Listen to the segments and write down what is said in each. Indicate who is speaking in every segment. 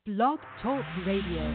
Speaker 1: Blog Talk Radio.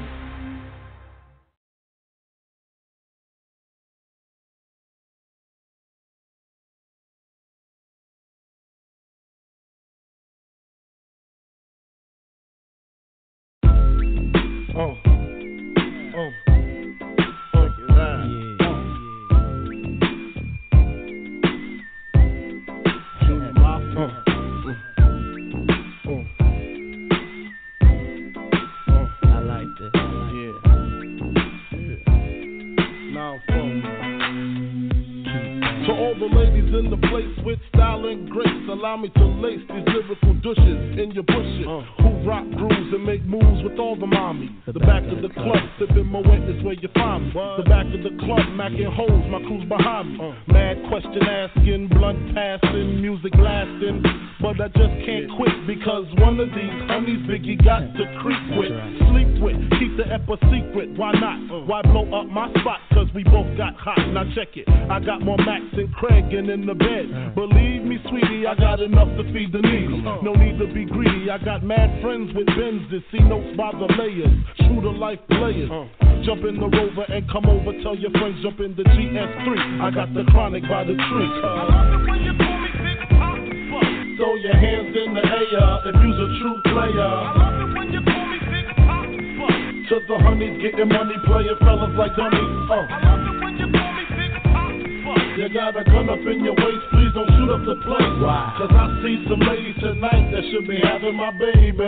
Speaker 2: Allow me to lace these lyrical douches in your bushes who rock grooves and make moves with all the mommies. The back of the club, sipping Moet is where you find me. The back of the club, macking holes, my crew's behind me. Mad question asking, blunt passing, music lasting. But I just can't quit because one of these homies Biggie got to creep with, sleep with, keep the ep a secret. Why not? Why blow up my spot? Cause we both got hot. Now check it. I got more Max than Craig and in the bed. Believe me, sweetie, I got enough to feed the needy. No need to be greedy. I got mad friends with Benzes. See notes by the layers. True to life players. Jump in the Rover and come over. Tell your friends jump in the GS3. I got the chronic by the tree. I love it when you call me Big Papa. Throw your hands in the air if you's a true player. I love it when you call me Big Papa. To the honeys getting money, playing fellas like dummies. I love it when you call me Big Papa. You got a gun up in your waist, please don't shoot up the place. Why? Cause I see some ladies tonight that should be having my baby.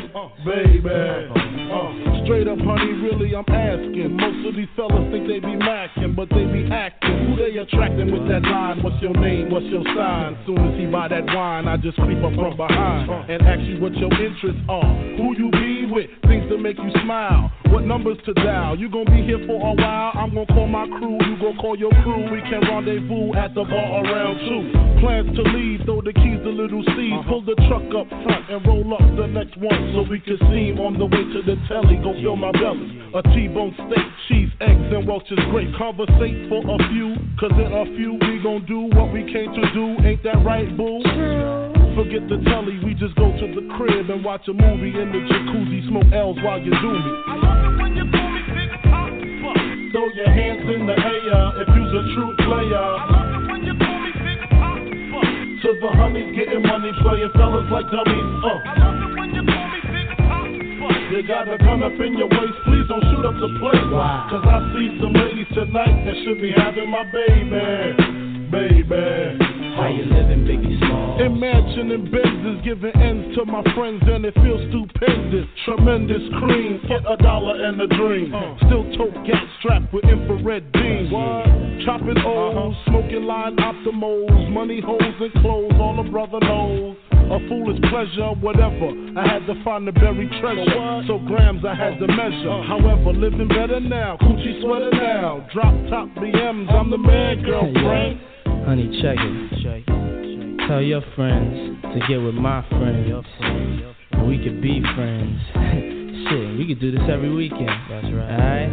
Speaker 2: Straight up, honey, really I'm asking. Most of these fellas think they be macking, but they be acting. Who they attracting with that line? What's your name? What's your sign? Soon as he buy that wine, I just creep up from behind and ask you what your interests are. Who you be with? Things to make you smile. What numbers to dial? You gon' be here for a while. I'm gon' call my crew. You gon' call your crew. We can rendezvous at the bar around 2. Plans to leave. Throw the keys to Little C's. Pull the truck up front and roll up the next one so we can see him on the way to the telly. Go fill my belly. A T-bone steak, cheese, eggs, and Welch's grape. Conversate for a few, cause in a few we gon' do what we came to do. Ain't that right, boo? Forget the telly, we just go to the crib and watch a movie in the jacuzzi. Smoke L's while you do me. I love it when you call me Big Papa. Throw your hands in the air if you's a true player. I love it when you call me Big Papa. To the honeys getting money, playing fellas like dummies. I love it when you call me Big Papa. You got a gun up in your waist, please don't shoot up the place. Wow. Cause I see some ladies tonight that should be having my baby.
Speaker 3: How you living, Biggie Smalls?
Speaker 2: Imagining Benzes, giving ends to my friends, and it feels stupendous. Tremendous cream, get $1 and a dream. Still tote gas strapped with infrared beams. Chopping O's, smoking line optimals, money holes and clothes, all a brother knows. A foolish pleasure, whatever. I had to find the buried treasure. So grams I had to measure. However, living better now. Coochie sweater now. Drop top BMs, I'm the man, girlfriend.
Speaker 3: Honey, check it. Tell your friends to get with my friends. And we could be friends. Shit, we could do this every weekend. That's right. Alright?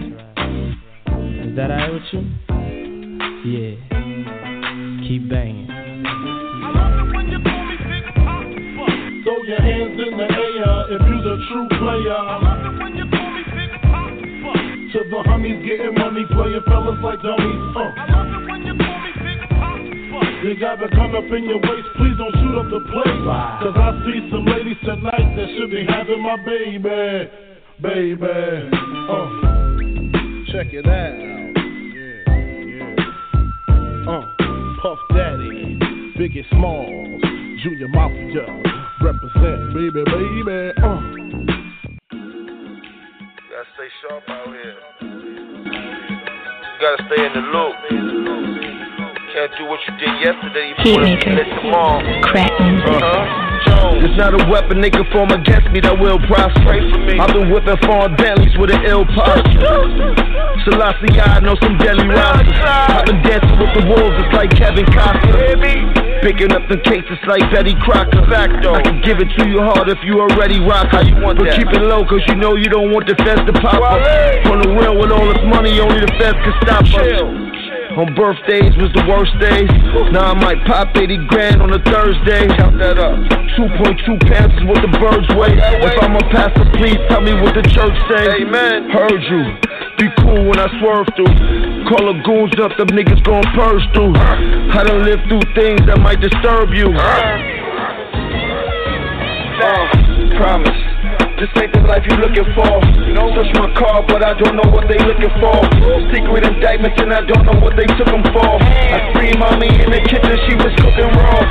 Speaker 3: Is that alright with you? Yeah. Keep banging.
Speaker 2: I love it when you call me Big Papa. Throw your hands in the air if you's a true player. I love it when you call me Big Papa. To the honeys getting money, playing fellas like dummies. I love it when you call me Big Papa. You got to come up in your waist, please don't shoot up the place. Cause I see some ladies tonight that should be having my baby. Check it out. Puff Daddy, Biggie Smalls, Junior Mafia, represent, baby.
Speaker 4: Gotta stay sharp out here. You gotta stay in the loop. Can't do what you did yesterday. You wanna let tomorrow.
Speaker 5: Crack music.
Speaker 4: It's not a weapon they can form against me that will prosper. Pray for me. I've been whipping foreign Bentleys with an ill posture. Selassie, I know some deadly rosters. I've been dancing with the wolves, it's like Kevin Costner. Picking up the cases like Betty Crocker. I can give it to you hard if you already rock. How you want but that? Keep it low, cause you know you don't want the feds to pop up. On the real with all this money, only the feds can stop us. On birthdays was the worst days. Now I might pop 80 grand on a Thursday. Count that up. 2.2 pounds is what the birds weigh. If I'm a pastor, please tell me what the church say. Amen. Heard you. Be cool when I swerve through. Call the goons up, them niggas gon' purge through. I done lived through things that might disturb you. Promise. This ain't the life you looking for. Search my car, but I don't know what they looking for. Secret indictments and I don't know what they took them for. I free mommy in the kitchen, she was cooking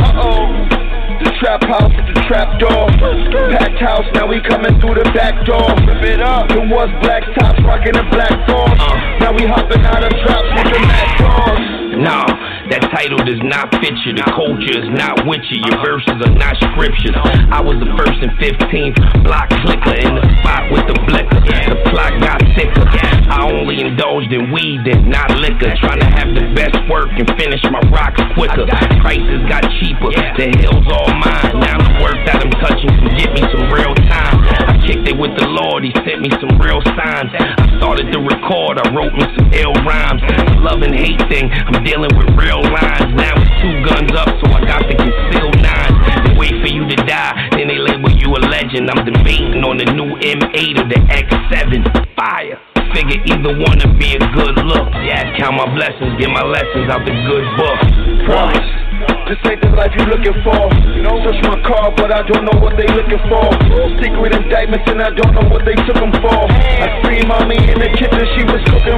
Speaker 4: raw. The trap house with the trap door. Packed house, now we coming through the back door. Rip it up. It was black tops, rocking a black force. Now we hopping out of drops with the mad doors.
Speaker 5: No, that title does not fit you. The culture is not with you. Your verses are not scriptures. I was the first and 15th block clicker in the spot with the blicker. The plot got thicker. I only indulged in weed and not liquor. Trying to have the best work and finish my rocks quicker. Prices got cheaper. The hill's all mine. Now the work that I'm touching can get me some real time. I kicked it with the Lord. He sent me some real signs. I started to record. I wrote me some ill rhymes. The love and hate thing. I'm dealing with real lines. Now it's 2 guns up, so I got the concealed 9. They wait for you to die, then they label you a legend. I'm debating on the new M8 or the X7. Fire. Figure either one to be a good look. Yeah, count my blessings, get my lessons out the good book.
Speaker 4: Promise. This ain't the life you looking for. Search my car, but I don't know what they looking for. Secret indictments and I don't know what they took them for. I free mommy in the kitchen, she was cooking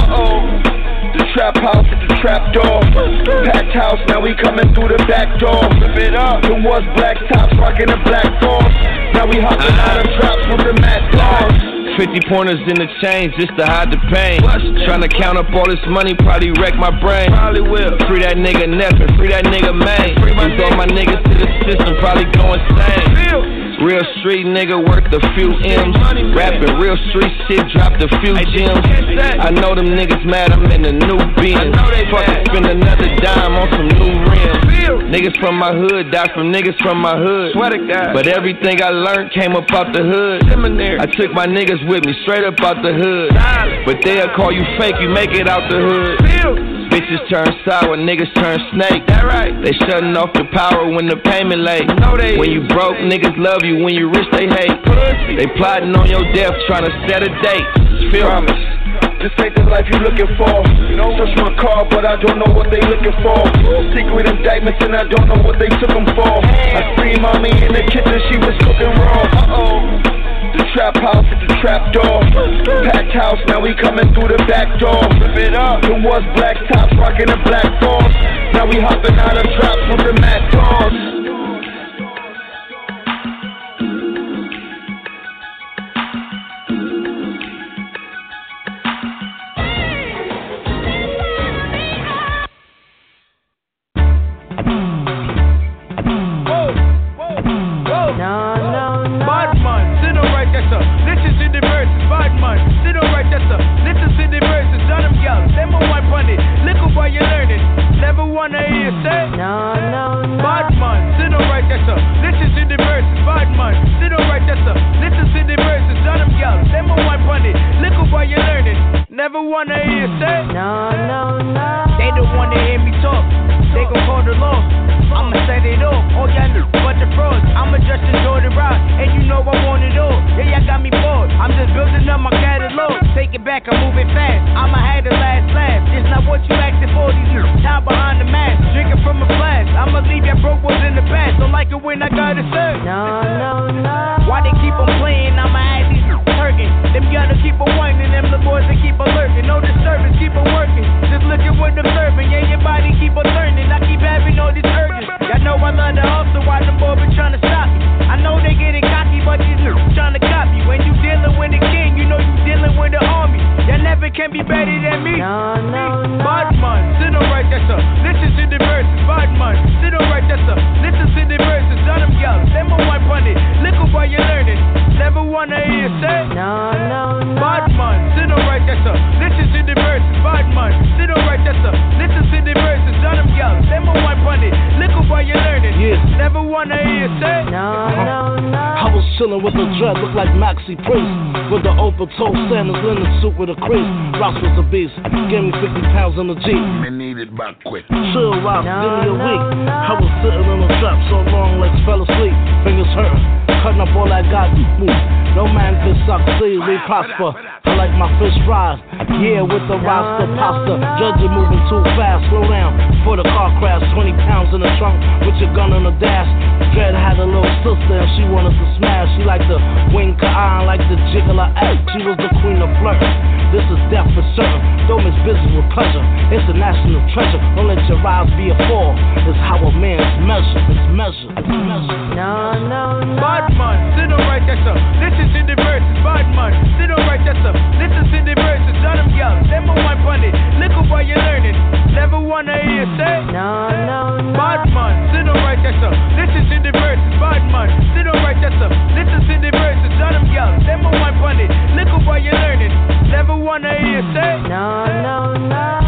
Speaker 4: raw. The trap house with the trap door. Packed house, now we coming through the back door. Rip it up. It was black tops, rocking a black force. Now we hopping out of drops with the mad doors.
Speaker 5: 50 pointers in the chains just to hide the pain. Trying to count up all this money, probably wreck my brain. Probably will. Free that nigga Neff and free that nigga Maine. Lose all my niggas to the system, probably go insane. Real street nigga worth a few M's. Rapping real street shit, dropped a few gems. I know them niggas mad, I'm in a new Benz. Fuckin' spend another dime on some new rims. Niggas from my hood die from niggas from my hood. But everything I learned came up out the hood. I took my niggas with me straight up out the hood. But they'll call you fake, you make it out the hood. Bitches turn sour, niggas turn snake. They shutting off the power when the payment late. When you broke, niggas love you. When you rich, they hate. They plotting on your death, trying to set a date.
Speaker 4: Promise. This ain't the life you looking for. Search my car, but I don't know what they looking for. Secret indictments and I don't know what they took them for. I free mommy in the kitchen, she was cooking raw. The trap house with the trap door. Packed house, now we coming through the back door. Rip it up. It was black tops, rocking a black force. Now we hopping out of drops with the mad doors.
Speaker 6: Never wanna hear say no. They don't wanna hear me talk. They gon' call the law. I'ma set it off. All y'all know but the frauds. I'ma just enjoy the ride, and you know I want it all. Yeah, y'all got me bored. I'm just building up my catalog. Take it back, I'm moving fast. I'ma have the last laugh. It's not what you acting for. These niggas time behind the mask, drinking from a flask. I'ma leave your broke ones in the past. Don't like it when I gotta serve. No. Why they keep on playing? I'ma have these hurting. Them gotta keep on whining. Them the boys that keep on lurking. No disturbance, keep on working. Just looking what I'm serving. Yeah, your body keep on turning. I keep having all these urges. Y'all know I love the hustle. Why them boys been trying to stop me? I know they getting cocky, but these niggas trying to copy. When you dealing with the king, you know you dealing with the army. Y'all never can be better than me. No. Badman, sit on right, that's up. Listen to the verses. Badman, sit on right, that's up. Listen to the verses. Let them yell. Them a one pun it. Look up while you're learning. Never wanna hear say no. Badman, sit on right, that's up. Listen to the verses. Badman, sit on right, that's up. Listen to the verses. Let them yell. Them a one pun it. Look up while you're learning. Never wanna hear say no.
Speaker 2: I was chillin'
Speaker 7: Chillin' with the dread, look like Maxi Priest. With the open toe Sanders, linen suit with a crease. Ross was a beast, gave me 50 pounds in the Jeep.
Speaker 8: Man needed back quick.
Speaker 7: Chill, Ross, give me a week. I was sitting in the trap so long, legs fell asleep. Fingers hurt, cutting up all that got food. No man can succeed, we prosper. I like my fish fries, yeah, with the roster pasta. Judge you moving too fast, slow down before the car crash. 20 pounds in the trunk with your gun on the dash. Dread had a little sister and she wanted to smash. She liked the wing ka like the jiggle her ass. She was the queen of flirt. This is death for certain. Don't miss business with pleasure. It's a national treasure. Don't let your rise be a fall. It's how a man's measure. It's measure. It's measure.
Speaker 6: No. Badman, sit on right there, sir. Listen to the verses. Badman, sit on right there, sir. Listen to the verses. Let them yell. Them on my bunny. Look at what you're learning. Never wanna hear you say. No. Badman, sit on right there, sir. Listen to the verses. Badman, sit on right there, sir. Listen to the verses. Let them yell. Them on my bunny. Look at what you're learning. Never wanna hear you say. No.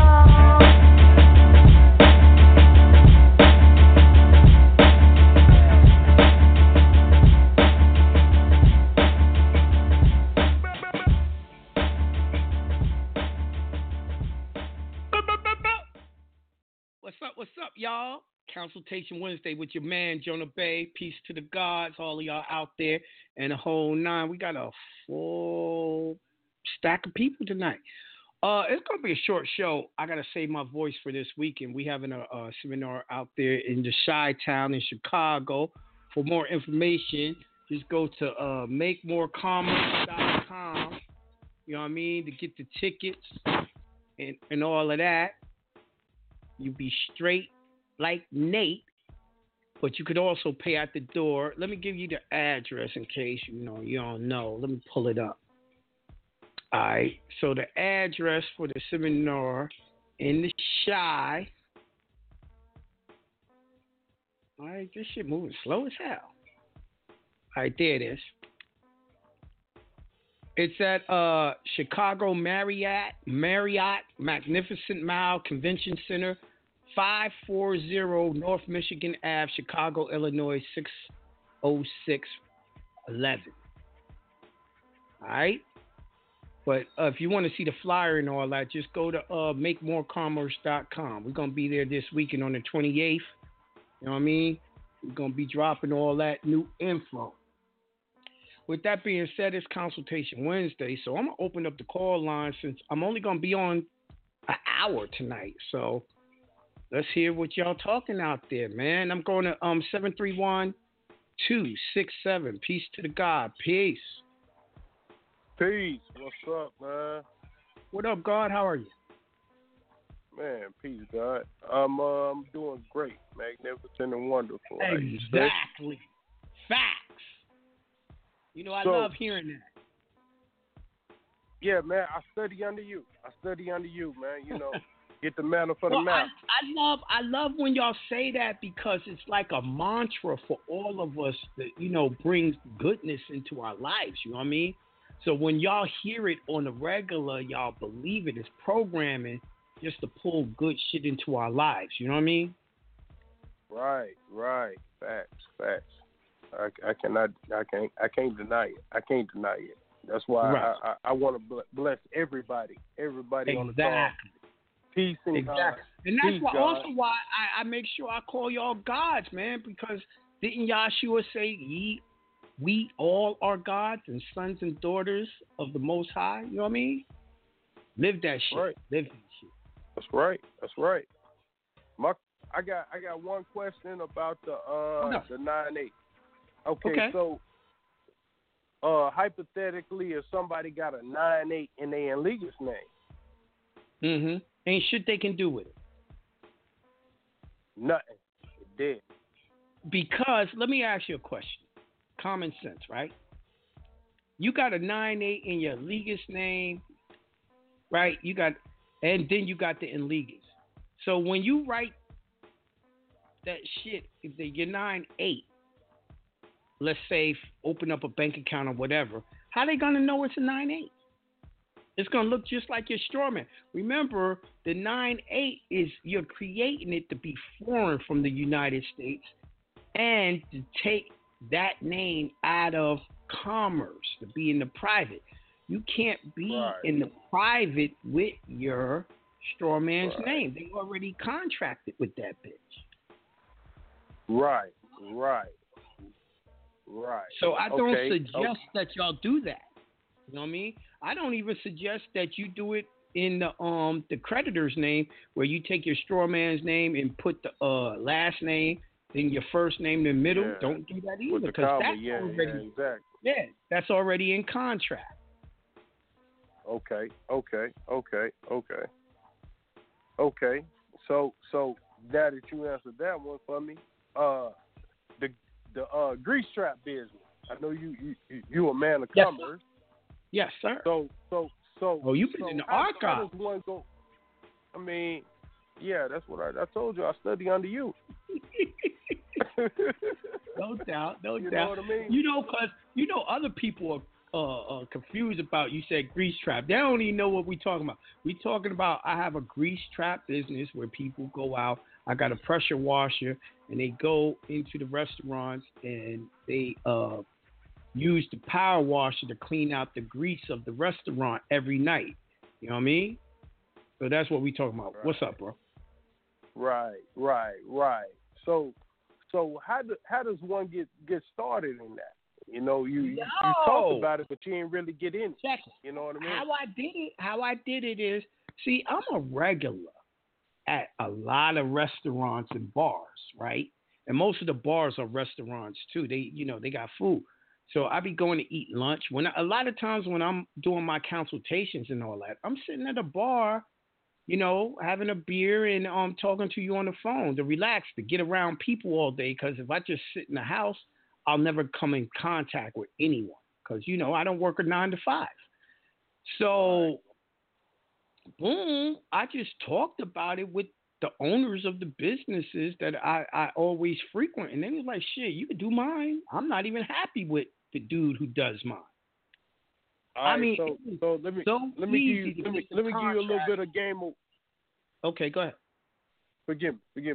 Speaker 9: What's up, y'all? Consultation Wednesday with your man, Jonah Bay. Peace to the gods, all of y'all out there, and the whole nine. We got a full stack of people tonight. It's going to be a short show. I got to save my voice for this weekend. We having a seminar out there in the Chi-Town in Chicago. For more information, just go to makemorecommerce.com. You know what I mean? To get the tickets and all of that. You be straight like Nate, but you could also pay at the door. Let me give you the address in case you don't know. Let me pull it up. All right. So the address for the seminar in the Chi. All right, this shit moving slow as hell. All right, there it is. It's at Chicago Marriott Magnificent Mile Convention Center, 540 North Michigan Ave, Chicago, Illinois, 60611. All right? But if you want to see the flyer and all that, just go to makemorecommerce.com. We're going to be there this weekend on the 28th. You know what I mean? We're going to be dropping all that new info. With that being said, it's Consultation Wednesday, so I'm going to open up the call line since I'm only going to be on an hour tonight. So let's hear what y'all talking out there, man. I'm going to 731-267. Peace to the God. Peace.
Speaker 10: Peace. What's up, man?
Speaker 9: What up, God? How are you?
Speaker 10: Man, peace, God. I'm doing great, magnificent and wonderful.
Speaker 9: Exactly. Facts. You know, I love hearing that.
Speaker 10: Yeah, man, I study under you, man. You know, get the manna for the mouth.
Speaker 9: I love when y'all say that because it's like a mantra for all of us that, brings goodness into our lives. You know what I mean? So when y'all hear it on the regular, y'all believe it. It's programming just to pull good shit into our lives. You know what I mean?
Speaker 10: Right. Facts. I can't deny it. That's why I want to bless everybody
Speaker 9: exactly.
Speaker 10: On the call. Peace and
Speaker 9: exactly.
Speaker 10: God.
Speaker 9: And that's
Speaker 10: peace,
Speaker 9: why
Speaker 10: God.
Speaker 9: Also why I make sure I call y'all gods, man, because didn't Yahshua say we all are gods and sons and daughters of the Most High? You know what I mean? Live that shit.
Speaker 10: Right.
Speaker 9: Live that shit.
Speaker 10: That's right. I got one question about the 9-8. Okay, so hypothetically, if somebody got a 9-8 in their illegal name,
Speaker 9: ain't shit they can do with it.
Speaker 10: Nothing. It did.
Speaker 9: Because let me ask you a question. Common sense, right? You got a 9-8 in your legis name, right? And then you got the illegas. So when you write that shit, if you're 9-8, let's say open up a bank account or whatever, how they gonna know it's a 9-8? It's gonna look just like your strawman. Remember, the 9-8 is you're creating it to be foreign from the United States and to take that name out of commerce to be in the private. You can't be in the private with your straw man's name. They already contracted with that bitch.
Speaker 10: Right.
Speaker 9: So I don't suggest that y'all do that. You know what I mean? I don't even suggest that you do it in the creditor's name, where you take your straw man's name and put the last name, then your first name in the middle. Yeah. Don't do that either, because that's already in contract.
Speaker 10: Okay. So now that you answered that one for me, the grease trap business. I know you a man of commerce.
Speaker 9: Yes, sir.
Speaker 10: So. Oh,
Speaker 9: you've been in the archive.
Speaker 10: How does one go? I mean, yeah, that's what I told you. I study under you.
Speaker 9: No doubt.
Speaker 10: You know what I mean?
Speaker 9: Because other people are confused about. You said grease trap. They don't even know what we're talking about. We're talking about. I have a grease trap business where people go out. I got a pressure washer, and they go into the restaurants and they use the power washer to clean out the grease of the restaurant every night. You know what I mean? So that's what we talking about.
Speaker 10: Right.
Speaker 9: What's up, bro?
Speaker 10: Right. So how does one get started in that? You know, you talk about it, but you ain't really get in it.
Speaker 9: Check it.
Speaker 10: You know what I mean?
Speaker 9: How I did it is, see, I'm a regular at a lot of restaurants and bars, right? And most of the bars are restaurants too. They got food. So I be going to eat lunch. A lot of times when I'm doing my consultations and all that, I'm sitting at a bar, having a beer and talking to you on the phone to relax, to get around people all day. Because if I just sit in the house, I'll never come in contact with anyone. Because I don't work a 9 to 5. So, boom, I just talked about it with the owners of the businesses that I always frequent, and they was like, "Shit, you can do mine. I'm not even happy with the dude who does mine."
Speaker 10: All right, so let me give you a little bit of game.
Speaker 9: Okay, go ahead.
Speaker 10: Forgive me.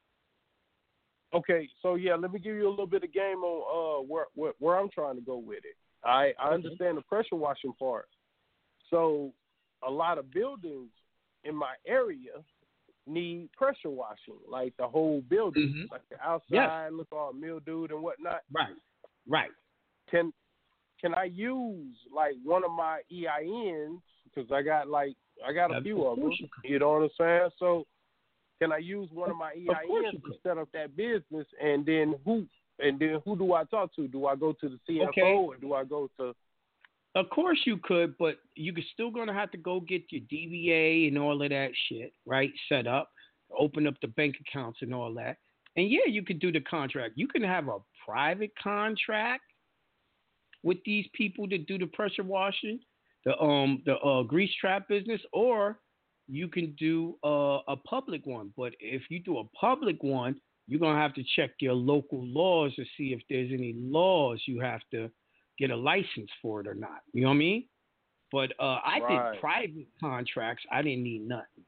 Speaker 10: Okay, so yeah, let me give you a little bit of game on where I'm trying to go with it. I understand the pressure washing part. So a lot of buildings in my area need pressure washing, like the whole building, like the outside look all mildewed and whatnot.
Speaker 9: Right.
Speaker 10: Can I use like one of my EINs, because I got a few of them. You know what I'm saying? So can I use one of my EINs to set up that business, and then who do I talk to? Do I go to the CFO or do I go to?
Speaker 9: Of course you could, but you're still going to have to go get your DBA and all of that shit, right, set up, open up the bank accounts and all that. And, yeah, you could do the contract. You can have a private contract with these people to do the pressure washing, the grease trap business, or you can do a public one. But if you do a public one, you're going to have to check your local laws to see if there's any laws you have to get a license for it or not. You know what I mean? But I did private contracts. I didn't need nothing.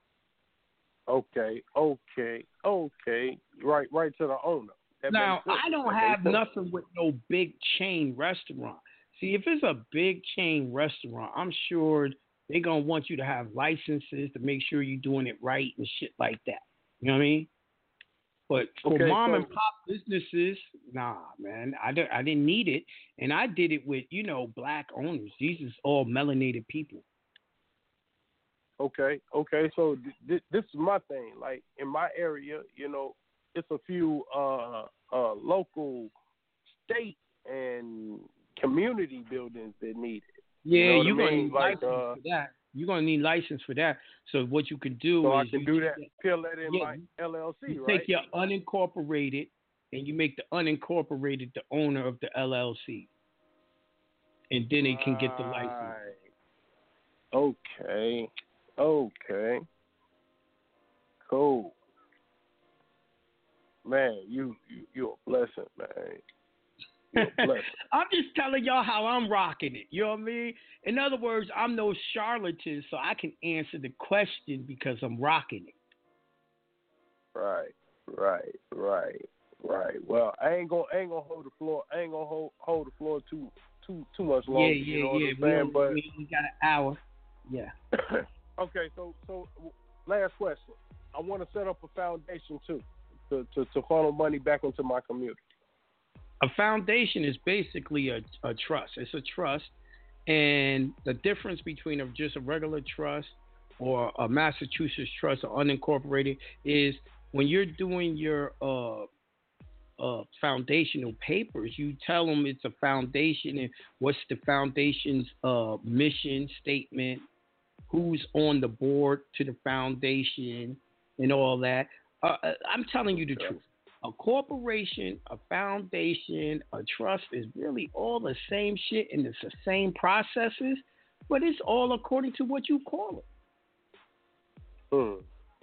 Speaker 10: Okay. Right to the owner.
Speaker 9: Now, I don't have nothing with no big chain restaurant. See, if it's a big chain restaurant, I'm sure they're going to want you to have licenses to make sure you're doing it right and shit like that. You know what I mean? But for mom and pop businesses, nah, man, I didn't need it. And I did it with, black owners. These is all melanated people.
Speaker 10: Okay. So this is my thing. Like in my area, it's a few local, state, and community buildings that need it.
Speaker 9: Yeah, you're going to need license for that. You're going to need license for that. So what you can do
Speaker 10: I can do that, fill that in my LLC,
Speaker 9: you
Speaker 10: right?
Speaker 9: Take your unincorporated, and you make the unincorporated the owner of the LLC. And then they can get the license.
Speaker 10: Okay. Cool. Man, you're a blessing, man.
Speaker 9: I'm just telling y'all how I'm rocking it. You know what I mean? In other words, I'm no charlatan, so I can answer the question because I'm rocking it.
Speaker 10: Right. Right. Well, I ain't gonna hold the floor. I ain't gonna hold the floor too much longer. You know what I'm saying? But
Speaker 9: we got an hour. Yeah.
Speaker 10: Okay. So last question. I want to set up a foundation too to funnel money back into my community.
Speaker 9: A foundation is basically a trust. It's a trust, and the difference between just a regular trust or a Massachusetts trust or unincorporated is when you're doing your foundational papers, you tell them it's a foundation and what's the foundation's mission statement, who's on the board to the foundation, and all that. I'm telling you the truth. A corporation, a foundation, a trust is really all the same shit, and it's the same processes, but it's all according to what you call it.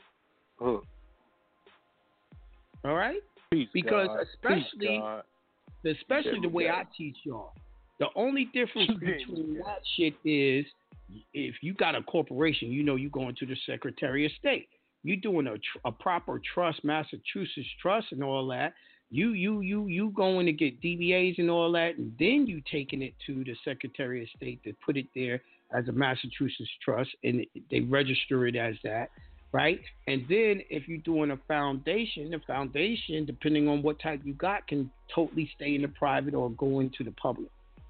Speaker 9: All right?
Speaker 10: Peace,
Speaker 9: because
Speaker 10: God.
Speaker 9: especially the way I teach y'all, the only difference between that shit is if you got a corporation, you know you're going to the Secretary of State. You doing a proper trust, Massachusetts trust and all that. You going to get DBAs and all that, and then you taking it to the Secretary of State to put it there as a Massachusetts trust, and they register it as that, right? And then if you're doing a foundation, the foundation, depending on what type you got, can totally stay in the private or go into the public.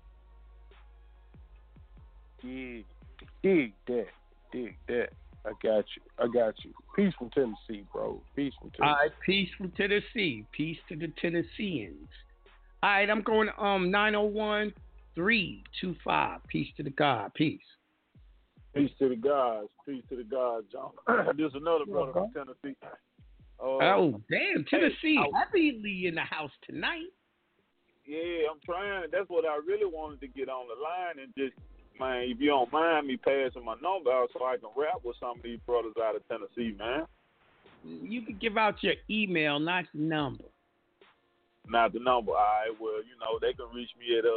Speaker 10: Dig that. I got you. Peace from Tennessee, bro. Peace from Tennessee.
Speaker 9: All right, peace from Tennessee. Peace to the Tennesseans. All right, I'm going 901-325. Peace to the God. Peace.
Speaker 8: Peace to the gods. Peace to the gods, John. There's another brother from Tennessee.
Speaker 9: Oh, damn. Tennessee heavily in the house tonight.
Speaker 8: Yeah, I'm trying. That's what I really wanted to get on the line and just, man, if you don't mind me passing my number out so I can rap with some of these brothers out of Tennessee, man.
Speaker 9: You can give out your email, not the number.
Speaker 8: Not the number. All right, well, you know, they can reach me at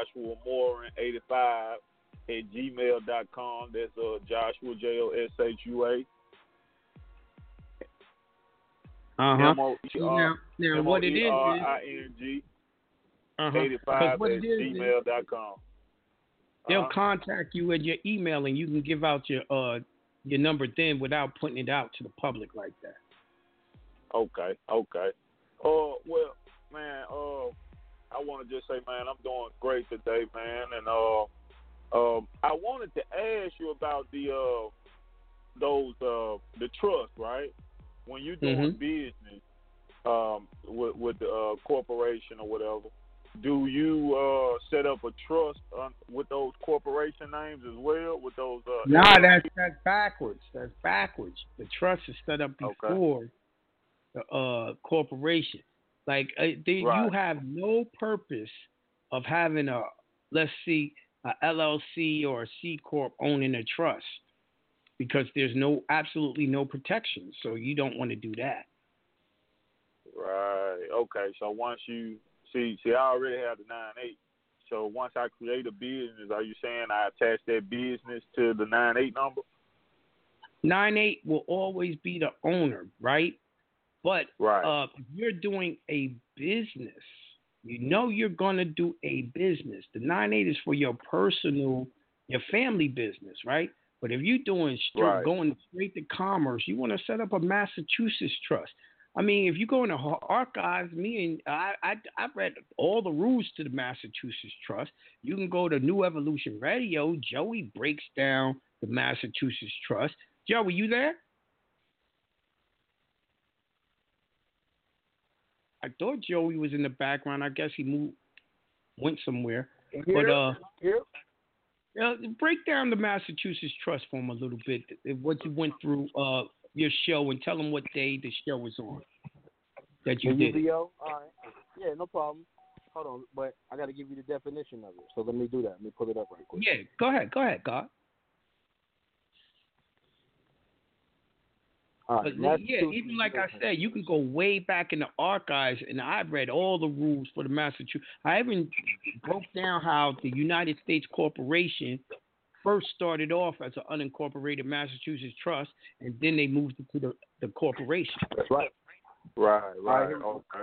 Speaker 8: joshuamorin85@gmail.com. That's Joshua, Joshua.
Speaker 9: Now what it is
Speaker 8: MOERING 85@gmail.com.
Speaker 9: They'll contact you at your email, and you can give out your number then without putting it out to the public like that.
Speaker 8: Okay. Well, man, I want to just say, man, I'm doing great today, man, and I wanted to ask you about the trust, right? When you're doing business with the corporation or whatever, do you set up a trust with those corporation names as well? With those?
Speaker 9: That's backwards. That's backwards. The trust is set up before the corporation. Like you have no purpose of having a LLC or a C corp owning a trust because there's absolutely no protection. So you don't want to do that.
Speaker 8: Right. Okay. So once you See, I already have the 9-8. So once I create a business, are you saying I attach that business to the 9-8 number?
Speaker 9: 9-8 will always be the owner, right? But if you're doing a business, you know you're going to do a business. The 9-8 is for your personal, your family business, right? But if you're doing going straight to commerce, you want to set up a Massachusetts trust. I mean, if you go in the archives, I've read all the rules to the Massachusetts Trust. You can go to New Evolution Radio. Joey breaks down the Massachusetts Trust. Joey, you there? I thought Joey was in the background. I guess he went somewhere. Break down the Massachusetts Trust for him a little bit. What you went through your show and tell them what day the show was on that you did.
Speaker 11: Video? All right. Yeah, no problem. Hold on, but I got to give you the definition of it. So let me do that. Let me pull it up right quick.
Speaker 9: Yeah, go ahead, God.
Speaker 11: All right.
Speaker 9: Even like I said, you can go way back in the archives, and I've read all the rules for the Massachusetts. I even broke down how the United States Corporation first started off as an unincorporated Massachusetts trust, and then they moved it to the corporation.
Speaker 11: That's right.
Speaker 8: Right. Okay.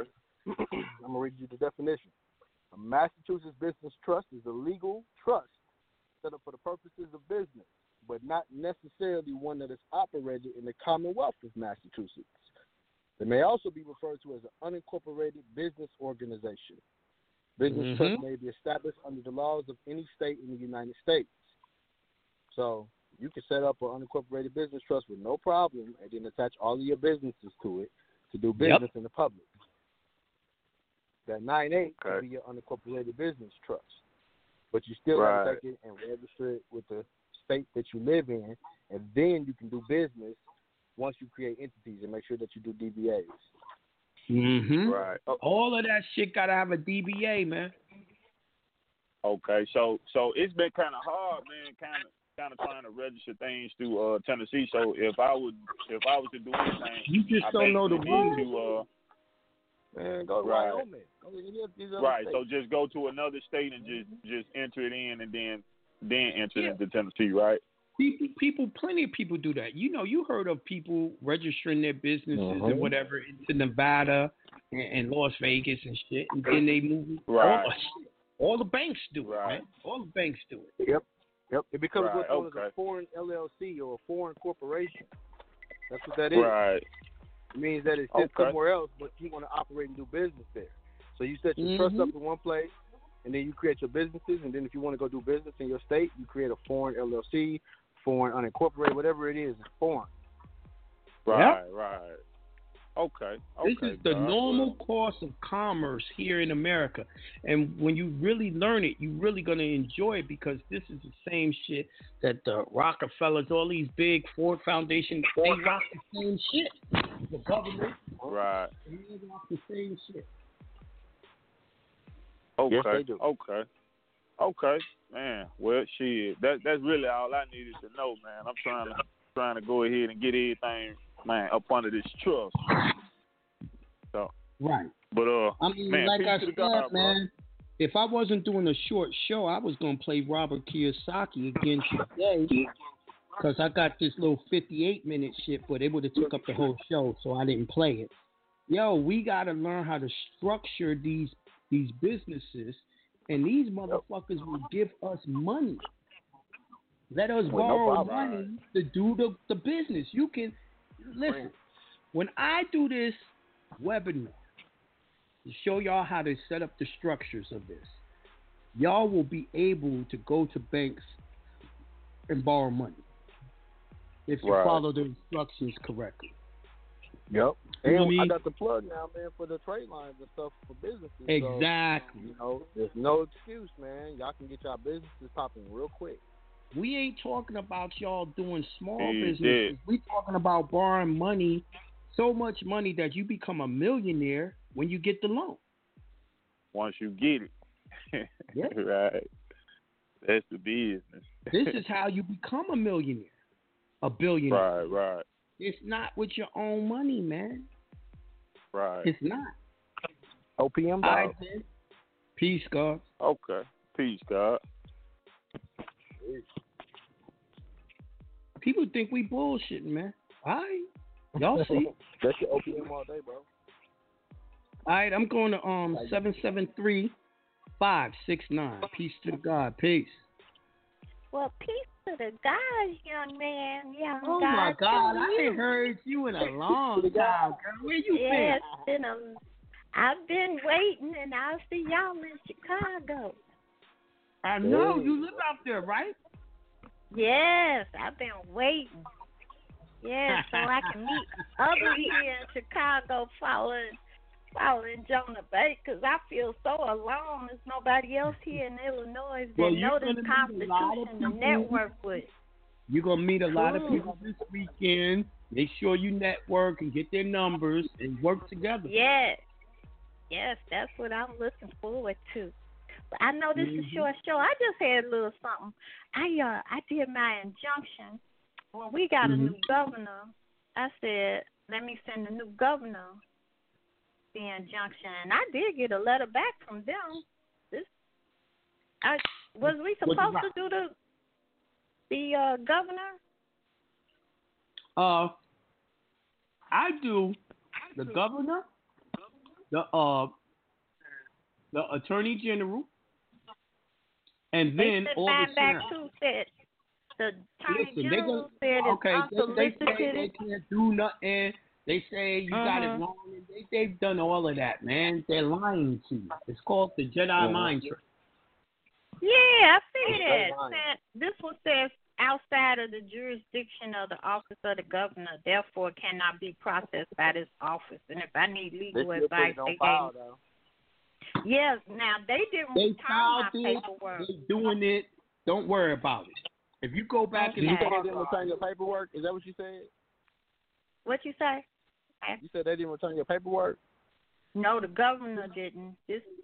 Speaker 11: I'm going to read you the definition. A Massachusetts business trust is a legal trust set up for the purposes of business, but not necessarily one that is operated in the Commonwealth of Massachusetts. They may also be referred to as an unincorporated business organization. Business trust may be established under the laws of any state in the United States. So you can set up an unincorporated business trust with no problem and then attach all of your businesses to it to do business in the public. That 9(8) could be your unincorporated business trust. But you still have to take it and register it with the state that you live in, and then you can do business once you create entities and make sure that you do DBAs.
Speaker 8: Right.
Speaker 9: All of that shit gotta have a DBA, man.
Speaker 8: Okay, so it's been kind of hard, man. Kind of trying to register things through Tennessee. So if I was to do anything,
Speaker 9: you just don't know the rules.
Speaker 11: Man, go to Wyoming.
Speaker 8: Right. So just go to another state and just enter it in, and then enter it into Tennessee, right?
Speaker 9: Plenty of people do that. You know, you heard of people registering their businesses and whatever into Nevada and Las Vegas and shit, and then they move. All the banks do it, man. All the banks do it.
Speaker 11: Yep. It becomes what's known as a foreign LLC or a foreign corporation. That's what that is.
Speaker 8: Right.
Speaker 11: It means that it sits somewhere else, but you want to operate and do business there. So you set your trust up in one place, and then you create your businesses, and then if you want to go do business in your state, you create a foreign LLC, foreign unincorporated, whatever it is, it's foreign.
Speaker 8: Right. Okay.
Speaker 9: This is the normal course of commerce here in America. And when you really learn it, you're really going to enjoy it, because this is the same shit that the Rockefellers, all these big Ford Foundation, they rock the same shit. The government, they rock the same shit.
Speaker 8: Okay.
Speaker 11: Yes, they do.
Speaker 8: Okay. Man, well, shit. That's really all I needed to know, man. I'm trying to go ahead and get everything, man, up under this trust. So.
Speaker 9: Right.
Speaker 8: But
Speaker 9: I mean,
Speaker 8: man,
Speaker 9: like I said,
Speaker 8: God,
Speaker 9: man, if I wasn't doing a short show, I was gonna play Robert Kiyosaki again today, because I got this little 58-minute shit, but it would have took up the whole show, so I didn't play it. Yo, we gotta learn how to structure these businesses, and these motherfuckers will give us money. Let us borrow money to do the business. You can listen. When I do this webinar to show y'all how to set up the structures of this, y'all will be able to go to banks and borrow money if you follow the instructions correctly.
Speaker 11: Yep.
Speaker 9: You know
Speaker 11: and
Speaker 9: what I mean?
Speaker 11: I got the plug now, man, for the trade lines and stuff for businesses.
Speaker 9: Exactly.
Speaker 11: So, you know, there's no excuse, man. Y'all can get y'all businesses popping real quick.
Speaker 9: We ain't talking about y'all doing small businesses. We talking about borrowing money, so much money that you become a millionaire when you get the loan.
Speaker 8: Once you get it. Right. That's the business.
Speaker 9: This is how you become a millionaire, a billionaire.
Speaker 8: Right.
Speaker 9: It's not with your own money, man.
Speaker 8: Right.
Speaker 9: It's not.
Speaker 11: OPM, dog.
Speaker 9: All right, then. Peace, God.
Speaker 8: Okay. Peace, God.
Speaker 9: People think we bullshitting, man. All right. Y'all see.
Speaker 11: That's your OPM all day, bro.
Speaker 9: All right, I'm going to 773-569. Peace to God. Peace.
Speaker 12: Well, peace to the guys, young man.
Speaker 9: Oh, my God. I ain't heard you in a long time, girl. Where you been?
Speaker 12: I've been waiting, and I'll see y'all in Chicago.
Speaker 9: I know. You live out there, right?
Speaker 12: Yes, I've been waiting. Yes, so I can meet others here in Chicago following Jonah Bate, because I feel so alone. There's nobody else here in Illinois that know this Constitution to network with.
Speaker 9: You're going to meet a lot of people this weekend. Make sure you network and get their numbers and work together.
Speaker 12: Yes, that's what I'm looking forward to. But I know this is a short show. I just had a little something. I did my injunction. When we got a new governor, I said, let me send the new governor the injunction. And I did get a letter back from them. Was we supposed to do the governor?
Speaker 9: I do the governor, the Attorney General, and then all the
Speaker 12: senators. Said the Attorney General said it's unsolicited.
Speaker 9: They can't do nothing. They say you got it wrong. They've done all of that, man. They're lying to you. It's called the Jedi mind trick.
Speaker 12: Yeah, I see that. This one says outside of the jurisdiction of the office of the governor, therefore cannot be processed by this office. And if I need legal advice, they gave. Yes, now they didn't return my paperwork.
Speaker 9: They're doing it. Don't worry about it. If you go back and
Speaker 11: you said they didn't return your paperwork, is that what you said?
Speaker 12: What you say?
Speaker 11: You said they didn't return your paperwork?
Speaker 12: No, the governor didn't.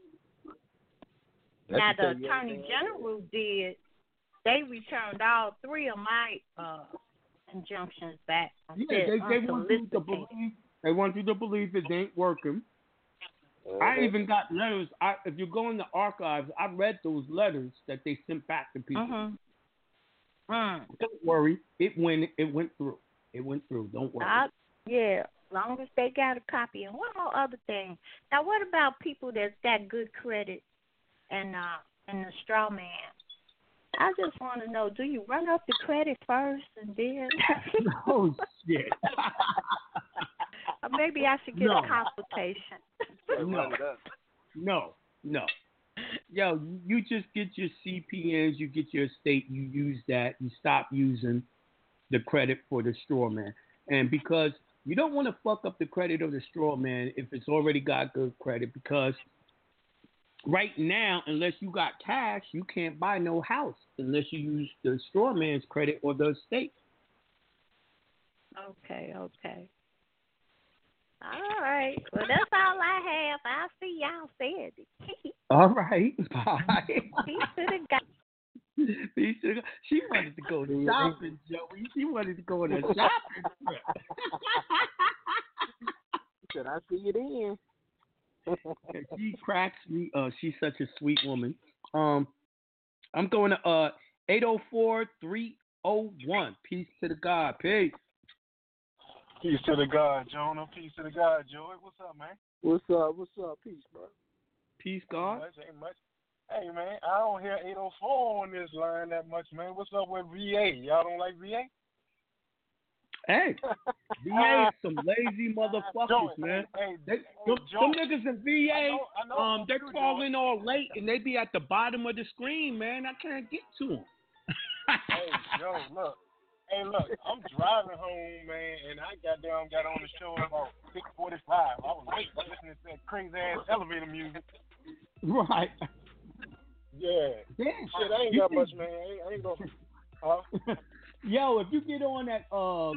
Speaker 12: Now the Attorney General did. They returned all three of my injunctions back.
Speaker 9: They want you to believe. They want you to believe it ain't working. I even got letters. If you go in the archives, I read those letters that they sent back to people. Don't worry, it went through. It went through. Don't worry.
Speaker 12: Yeah, as long as they got a copy. And one more other thing. Now, what about people that's got good credit and the straw man? I just want to know, do you run up the credit first and then?
Speaker 9: Oh, shit.
Speaker 12: Or maybe I should get a consultation.
Speaker 9: No. Yo, you just get your CPNs, you get your estate, you use that, you stop using the credit for the straw man. And because you don't want to fuck up the credit of the straw man if it's already got good credit, because right now, unless you got cash, you can't buy no house unless you use the straw man's credit or the estate.
Speaker 12: Okay. All right. Well, that's all I have. I'll see y'all Saturday.
Speaker 9: All right. Bye.
Speaker 12: Peace to the guy.
Speaker 9: She wanted to go shopping, Joey. She wanted to go on a shopping trip.
Speaker 11: Said I see you then.
Speaker 9: She cracks me. She's such a sweet woman. I'm going to 804-301. Peace to the God. Peace.
Speaker 13: Peace to the God, Jonah. Peace to the God, Joey. What's up, man?
Speaker 11: What's up? Peace, bro.
Speaker 9: Peace, God.
Speaker 13: Ain't much. Hey, man, I don't hear 804 on this line that much, man. What's up with VA? Y'all don't like VA?
Speaker 9: Hey, VA is some lazy motherfuckers, man. Some niggas in VA, they're calling all late and they be at the bottom of the screen, man. I can't get to them.
Speaker 13: Hey, Joe, look. I'm driving home, man, and I got on the show about 6:45. I was late listening to that crazy ass elevator music.
Speaker 9: Right.
Speaker 13: Yeah.
Speaker 9: Damn.
Speaker 13: Shit, I ain't got much, man. I ain't gonna.
Speaker 9: Yo, if you get on that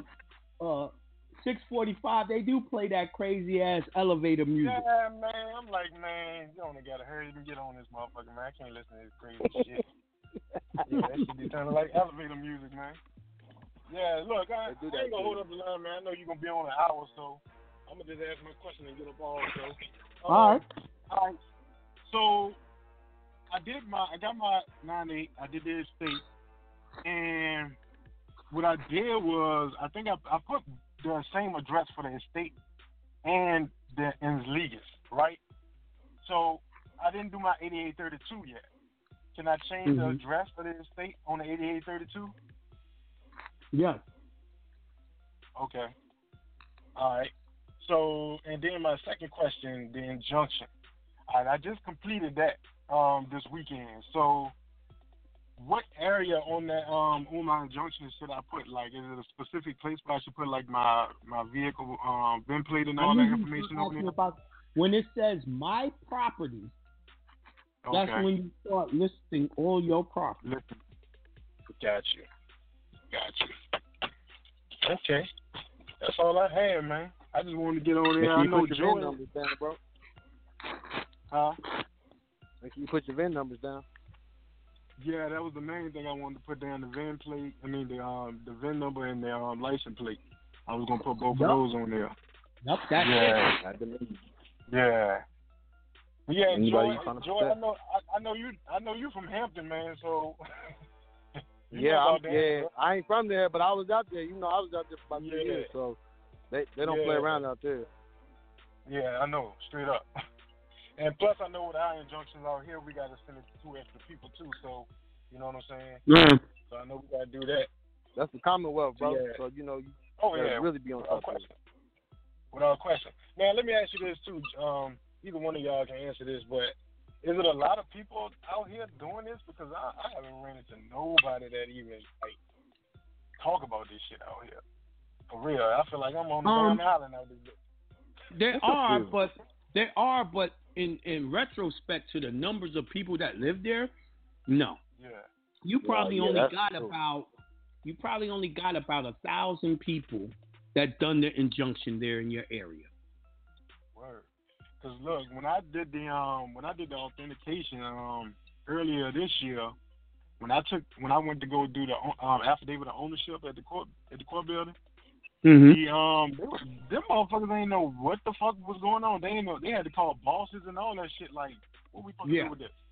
Speaker 9: 6:45, they do play that crazy ass elevator music.
Speaker 13: Yeah, man. I'm like, man, you only gotta hurry and get on this motherfucker, man. I can't listen to this crazy shit. Yeah, that shit be sounding like elevator music, man. Yeah, look, I ain't gonna hold up the line, man. I know you're gonna be on an hour, so I'm gonna just ask my question and get up off.
Speaker 9: All right.
Speaker 13: So I got my 9-8. I did the estate, and what I did was I think I put the same address for the estate and the Ensligas, right? So I didn't do my 8832 yet. Can I change the address for the estate on the 8832?
Speaker 9: Yeah.
Speaker 13: Okay. All right. So, and then my second question, the injunction. All right, I just completed that this weekend. So, what area on that on my injunction should I put? Like, is it a specific place where I should put like my vehicle VIN plate and all that information over there?
Speaker 9: About when it says my property, that's when you start listing all your property.
Speaker 13: Got you. Okay. That's all I had, man. I just wanted to get on there. I know
Speaker 11: Joey. VIN numbers down, bro.
Speaker 13: Huh?
Speaker 11: Make sure you put your VIN numbers down.
Speaker 13: Yeah, that was the main thing I wanted to put down, the VIN plate. I mean, the VIN number and the license plate. I was gonna put both of those on there.
Speaker 9: Yep, that's
Speaker 13: it. Yeah. Yeah, Joy, I know you from Hampton, man. So.
Speaker 11: I ain't from there, but I was out there. You know, I was out there for about 2 years, so they don't play around out there.
Speaker 13: Yeah, I know, straight up. And plus, I know with our injunctions out here, we got to send it to 2 extra people too. So, you know what I'm saying?
Speaker 9: Yeah.
Speaker 13: So I know we got to do that.
Speaker 11: That's the Commonwealth, bro.
Speaker 13: Yeah.
Speaker 11: So you know, you really be on top of it.
Speaker 13: Without question. Now, let me ask you this too. Either one of y'all can answer this, but is it a lot of people out here doing this? Because I haven't ran into nobody that even like talk about this shit out here. For real, I feel like I'm on the damn island out there.
Speaker 9: There are, but in retrospect to the numbers of people that live there, no.
Speaker 13: Yeah.
Speaker 9: You probably only got about 1,000 people that done the injunction there in your area.
Speaker 13: Word. Cause look, when I did the authentication earlier this year, when I went to go do the affidavit of ownership at the court building.
Speaker 9: Mm-hmm.
Speaker 13: Them motherfuckers ain't know what the fuck was going on. They ain't know. They had to call bosses and all that shit. Like, what we supposed to do with this?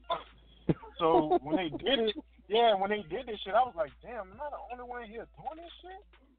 Speaker 13: So when they did it, this shit, I was like, damn, am I the only one here doing this shit?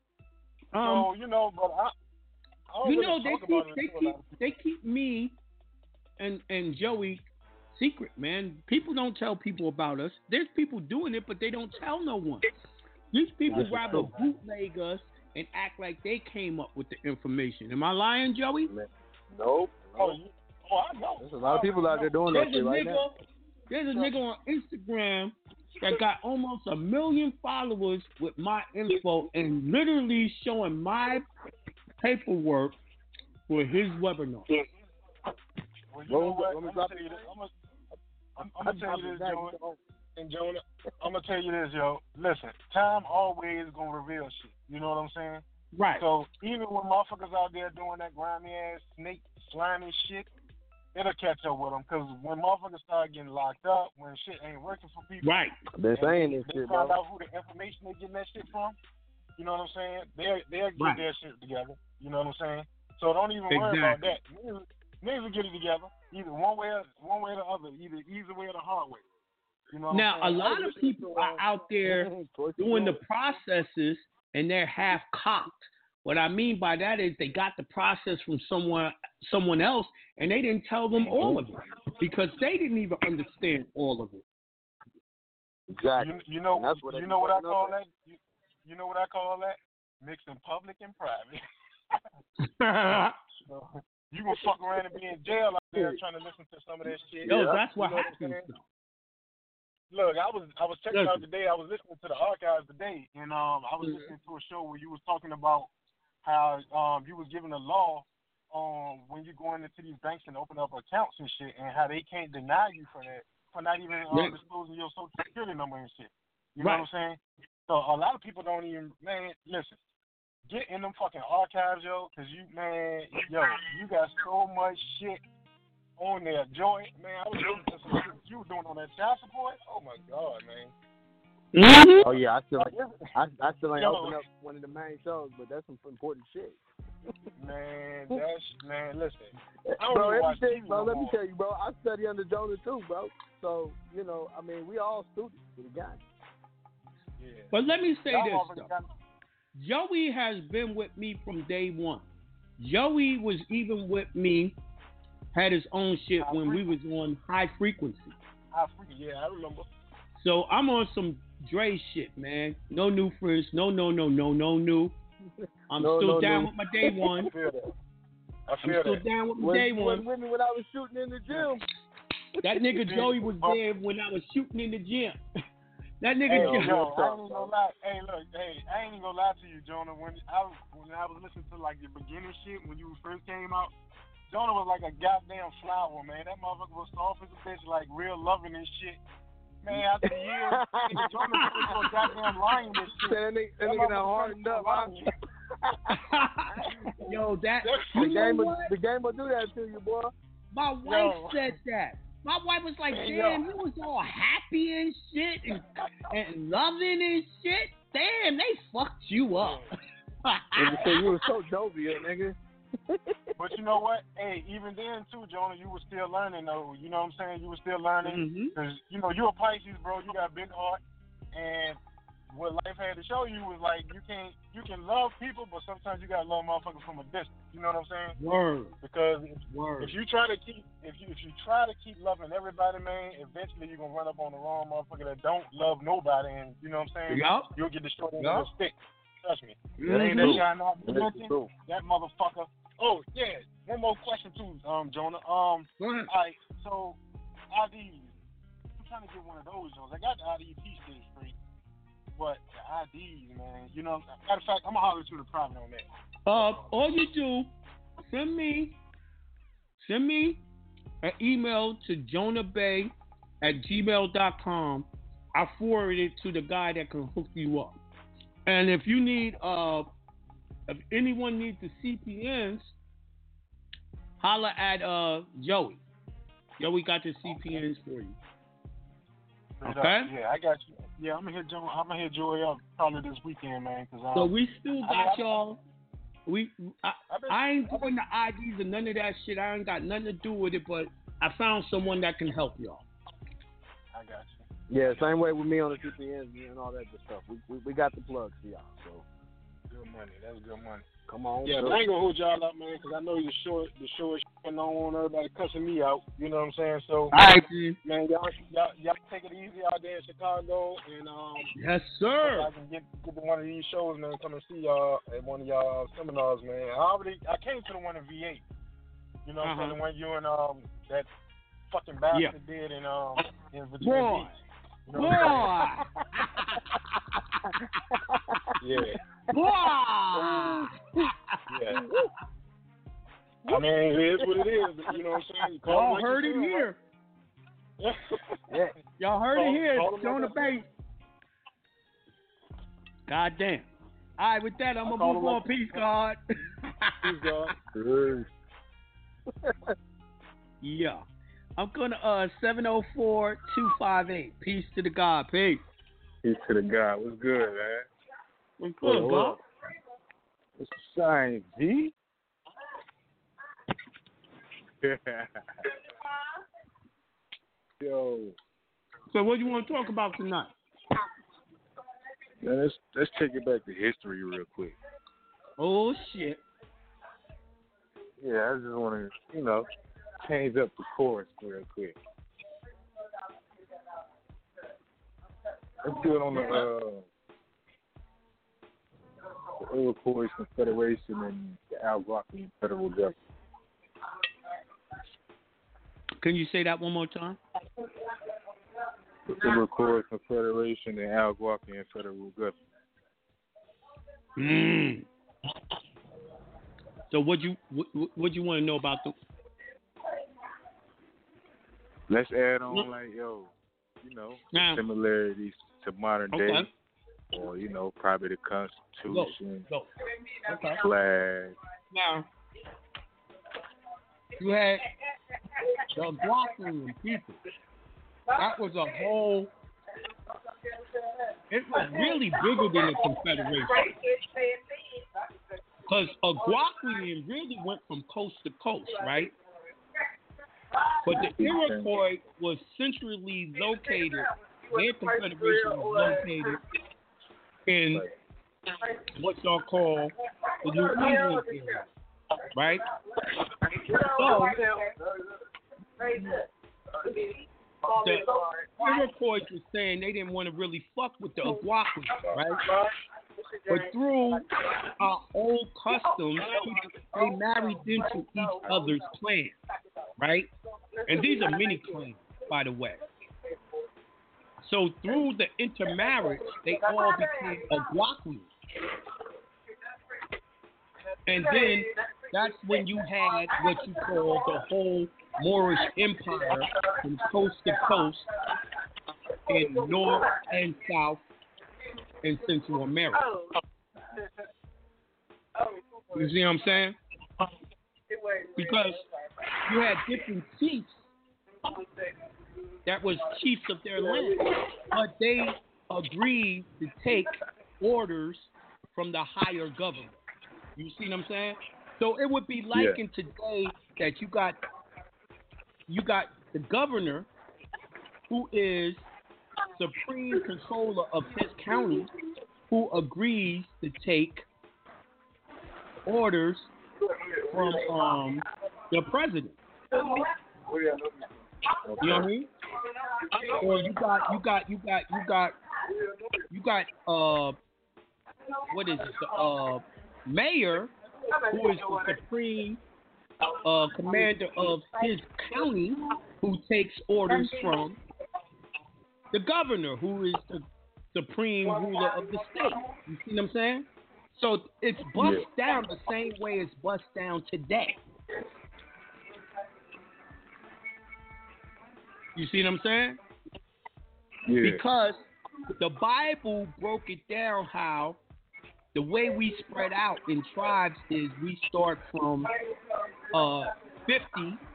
Speaker 13: So but I don't really talk about it.
Speaker 9: They keep me and Joey secret, man. People don't tell people about us. There's people doing it, but they don't tell no one. These people rather bootleg us and act like they came up with the information. Am I lying, Joey?
Speaker 11: Nope.
Speaker 13: Oh, I know.
Speaker 11: There's a lot of people out there doing that shit right now.
Speaker 9: There's a nigga on Instagram that got almost 1 million followers with my info and literally showing my paperwork for his webinar.
Speaker 13: Well, you know what? I'm gonna tell you this. I'm gonna tell you this, Jonah. I'm gonna tell you this, yo. Listen, time always gonna reveal shit. You know what I'm saying?
Speaker 9: Right.
Speaker 13: So even when motherfuckers out there doing that grimy ass snake slimy shit, it'll catch up with them. Because when motherfuckers start getting locked up, when shit ain't working for people,
Speaker 9: right?
Speaker 11: I've been saying this shit, bro.
Speaker 13: Find out who the information they getting that shit from. You know what I'm saying? They'll get their shit together. You know what I'm saying? So don't even worry about that. Niggas will get it together either one way or the other, either easy way or the hard way. You know
Speaker 9: now, a lot of people are out there doing the processes and they're half cocked. What I mean by that is they got the process from someone else and they didn't tell them all of it because they didn't even understand all of it.
Speaker 11: Exactly.
Speaker 13: You know what I call that? You know what I call that? Mixing public and private. You gonna fuck around and be in jail out there trying to listen to some of that shit.
Speaker 9: Yo, that's what happens.
Speaker 13: Look, I was checking out today. I was listening to the archives today, and I was listening to a show where you was talking about how you was giving a law when you going into these banks and open up accounts and shit, and how they can't deny you for that, for not even disclosing your social security number and shit. You know what I'm saying? So a lot of people don't even, man, listen, get in them fucking archives, yo, because you got so much shit on there. Joy, man, I was listening to some shit you were doing on that child support. Oh my God, man.
Speaker 9: Mm-hmm.
Speaker 11: Oh yeah, I still ain't opened up one of the main shows, but that's some important shit.
Speaker 13: Man, listen.
Speaker 11: Bro, everything, bro. Let me tell you, bro. I study under Jonah too, bro. So I mean, we all students to the game.
Speaker 13: Yeah.
Speaker 9: But let me say this though. Joey has been with me from day one. Joey was even with me, had his own shit when we was on High Frequency.
Speaker 13: Yeah, I remember.
Speaker 9: So I'm on some Dre shit, man. No new friends. No new. I'm still down with my day one.
Speaker 13: I feel that.
Speaker 9: Down with my day one.
Speaker 11: With me when I was shooting in the gym.
Speaker 9: That nigga Joey was there when I was shooting in the gym. That nigga
Speaker 13: I ain't gonna lie. Hey, look, I ain't even gonna lie to you, Jonah. When I was listening to like the beginning shit when you first came out, Jonah was like a goddamn flower, man. That motherfucker was soft as a bitch, like real loving and shit. Man, after the years, Jonah was into a goddamn lion and shit.
Speaker 11: That nigga done hardened up.
Speaker 9: Yo,
Speaker 11: the game will do that to you, boy.
Speaker 9: My wife said that. My wife was like, damn, you was all happy and shit and loving and shit. Damn, they fucked you up.
Speaker 11: You were so jovial, nigga.
Speaker 13: But you know what? Hey, even then too, Jonah, you were still learning though. You know what I'm saying? You were still learning. Because, you're a Pisces, bro. You got a big heart. And what life had to show you was like you can love people, but sometimes you gotta love motherfuckers from a distance. You know what I'm saying?
Speaker 9: Word.
Speaker 13: Because if you try to keep loving everybody, man, eventually you're gonna run up on the wrong motherfucker that don't love nobody, and you know what I'm saying?
Speaker 9: Yep.
Speaker 13: You'll get destroyed with a stick. Trust me.
Speaker 9: Mm-hmm.
Speaker 13: Ain't that guy not mentioned? That motherfucker. Oh yeah. One more question too, Jonah.
Speaker 9: Go ahead.
Speaker 13: All right. So IDs. I'm trying to get one of those Jones. I got the ID stage free, but the IDs, man. You know, matter of fact, I'm gonna holler to the private on that.
Speaker 9: All you do, send me an email to jonahbay@gmail.com. I forward it to the guy that can hook you up. And if you need, if anyone needs the CPNs, holla at Joey. Joey got the CPNs for you. Okay.
Speaker 13: Yeah, I got you. Yeah, I'm gonna hit Joey up probably this weekend, man.
Speaker 9: So we still got y'all. I ain't doing the IDs and none of that shit. I ain't got nothing to do with it, but I found someone that can help y'all.
Speaker 13: I got you.
Speaker 11: Yeah, same way with me on the CPNs and all that good stuff. We got the plugs for y'all. So
Speaker 13: good money. That's good money.
Speaker 11: Come on.
Speaker 13: Yeah, but I ain't gonna hold y'all up, man, because I know the show is shitting on everybody cussing me out. You know what I'm saying? So,
Speaker 9: all right,
Speaker 13: man, y'all take it easy out there in Chicago, and
Speaker 9: yes, sir.
Speaker 13: I can get to one of these shows, man. Come and see y'all at one of y'all seminars, man. I came to the one in V8. You know what I'm saying? The one you and that fucking bastard did in Virginia Beach. You know yeah.
Speaker 9: Wow.
Speaker 13: Yeah. I mean, it is what it is. But you know what I'm saying?
Speaker 9: Y'all heard it here.
Speaker 11: Yeah.
Speaker 9: Y'all heard it here. Jonah Base. God damn. All right, with that, I'm going to move on. Peace, God.
Speaker 13: Peace, God.
Speaker 9: Yeah. I'm going to 704-258. Peace to the God. Peace.
Speaker 14: Peace to the God. What's good, man?
Speaker 9: What's good, God?
Speaker 14: What's the sign, G? Yo.
Speaker 9: So what do you want to talk about tonight?
Speaker 14: Man, let's take it back to history real quick.
Speaker 9: Oh, shit.
Speaker 14: Yeah, I just want to, change up the course real quick. Let's do it on the Iroquois Confederation and the Algonquian Federal Government.
Speaker 9: Can you say that one more time?
Speaker 14: The Iroquois Confederation and Algonquian Federal Government.
Speaker 9: So what you want to know about the?
Speaker 14: Let's add on similarities to modern day, or probably the Constitution, flag.
Speaker 9: Now, you had the Algonquian people. That was a whole. It was really bigger than the Confederation, because Algonquian really went from coast to coast, right? But the Iroquois was centrally located. Their confederation was located in what y'all call the New England area, right? So the Iroquois was saying they didn't want to really fuck with the Algonquins, right? But through our old customs, they married into each other's clans, right? And these are many clans, by the way. So through the intermarriage, they all became Algonquins. And then that's when you had what you call the whole Moorish Empire from coast to coast in North and South and Central America. You see what I'm saying? Because you had different chiefs that was chiefs of their land, but they agreed to take orders from the higher government. You see what I'm saying? So it would be like in today that you got the governor who is supreme controller of his county who agrees to take orders from the president. You know what I mean? Or you got what is it? The mayor, who is the supreme commander of his county, who takes orders from the governor, who is the supreme ruler of the state. You see what I'm saying? So it's bust down the same way it's bust down today. You see what I'm saying?
Speaker 14: Yeah.
Speaker 9: Because the Bible broke it down how the way we spread out in tribes is we start from 50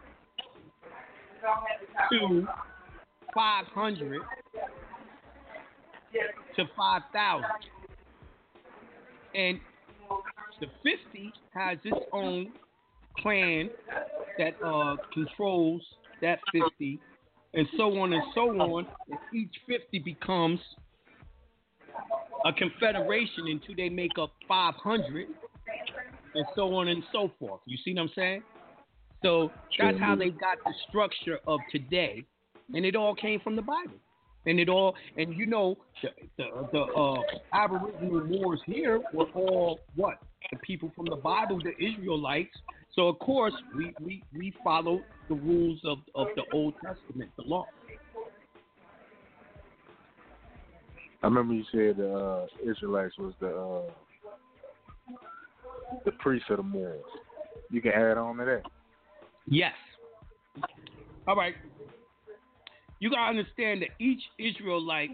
Speaker 9: to 500 to 5,000. And the 50 has its own clan that controls that 50, and so on and so on. And each 50 becomes a confederation until they make up 500, and so on and so forth. You see what I'm saying? So that's how they got the structure of today, and it all came from the Bible. And you know, the Aboriginal Moors here were all what? The people from the Bible, the Israelites. So of course we follow the rules of the Old Testament, the law.
Speaker 14: I remember you said the Israelites was the priest of the Moors. You can add on to that.
Speaker 9: Yes. All right. You gotta understand that each Israelite,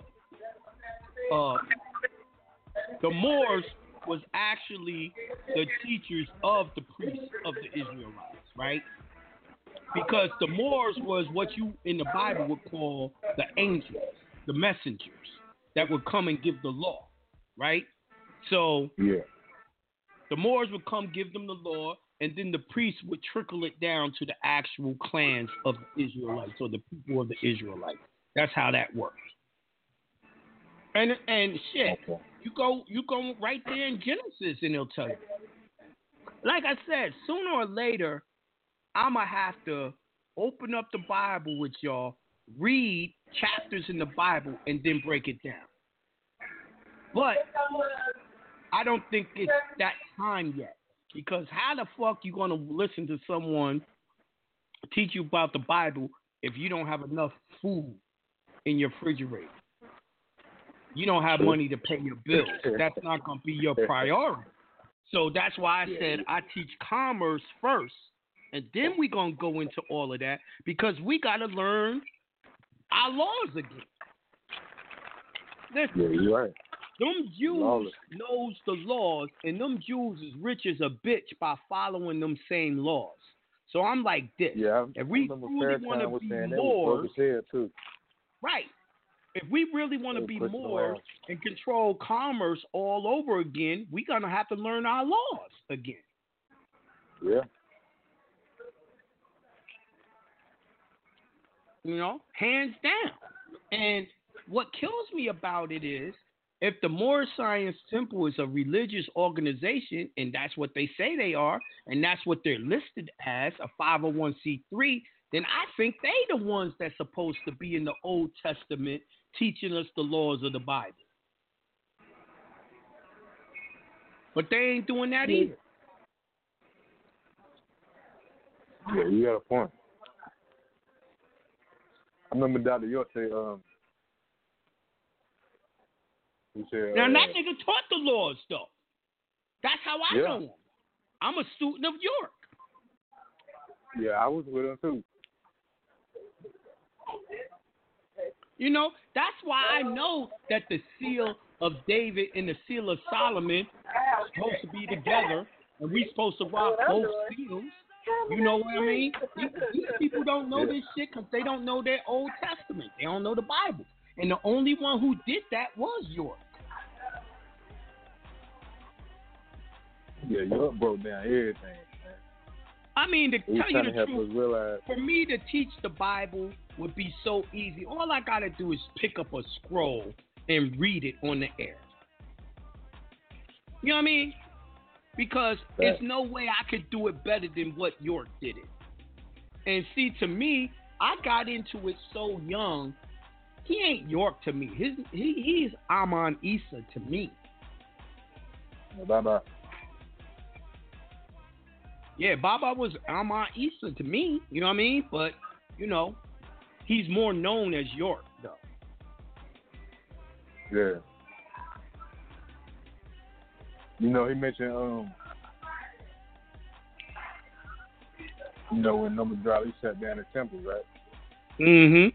Speaker 9: the Moors was actually the teachers of the priests of the Israelites, right? Because the Moors was what you in the Bible would call the angels, the messengers that would come and give the law, right? So the Moors would come give them the law, and then the priests would trickle it down to the actual clans of the Israelites, or the people of the Israelites. That's how that works. And shit, you go right there in Genesis, and it'll tell you. Like I said, sooner or later, I'ma have to open up the Bible with y'all, read chapters in the Bible, and then break it down. But I don't think it's that time yet. Because how the fuck you gonna listen to someone teach you about the Bible if you don't have enough food in your refrigerator? You don't have money to pay your bills. That's not gonna be your priority. So that's why I said I teach commerce first, and then we gonna go into all of that, because we gotta learn our laws again. Listen,
Speaker 14: yeah, you're right.
Speaker 9: Them Jews knows the laws, and them Jews is rich as a bitch by following them same laws. So I'm like this.
Speaker 14: Yeah,
Speaker 9: if we really want to be Moors, right? If we really want to be Moors and control commerce all over again, we're gonna have to learn our laws again.
Speaker 14: Yeah.
Speaker 9: You know, hands down. And what kills me about it is, if the Moorish Science Temple is a religious organization, and that's what they say they are, and that's what they're listed as, a 501c3, then I think they the ones that's supposed to be in the Old Testament teaching us the laws of the Bible. But they ain't doing that either.
Speaker 14: Yeah, you got a point. I remember Dr. York say, he said,
Speaker 9: now that nigga taught the laws though. That's how I know him. I'm a student of York.
Speaker 14: Yeah, I was with him too.
Speaker 9: You know, that's why I know that the seal of David and the seal of Solomon are supposed to be together, and we supposed to rock both seals. You know what I mean? These people don't know this shit because they don't know their Old Testament. They don't know the Bible. And the only one who did that was York.
Speaker 14: Yeah, York broke down everything, man.
Speaker 9: I mean, to tell you the truth,
Speaker 14: realize.
Speaker 9: for me to teach the Bible would be so easy. All I gotta do is pick up a scroll and read it on the air. You know what I mean? Because there's no way I could do it better than what York did it. And see, to me, I got into it so young. He ain't York to me. He's Amon Issa to me.
Speaker 14: Baba.
Speaker 9: Yeah, Baba was Amon Issa to me. You know what I mean? But, he's more known as York, though.
Speaker 14: Yeah. He mentioned, when Number Drop, he shut down the temple, right?
Speaker 9: Mm-hmm.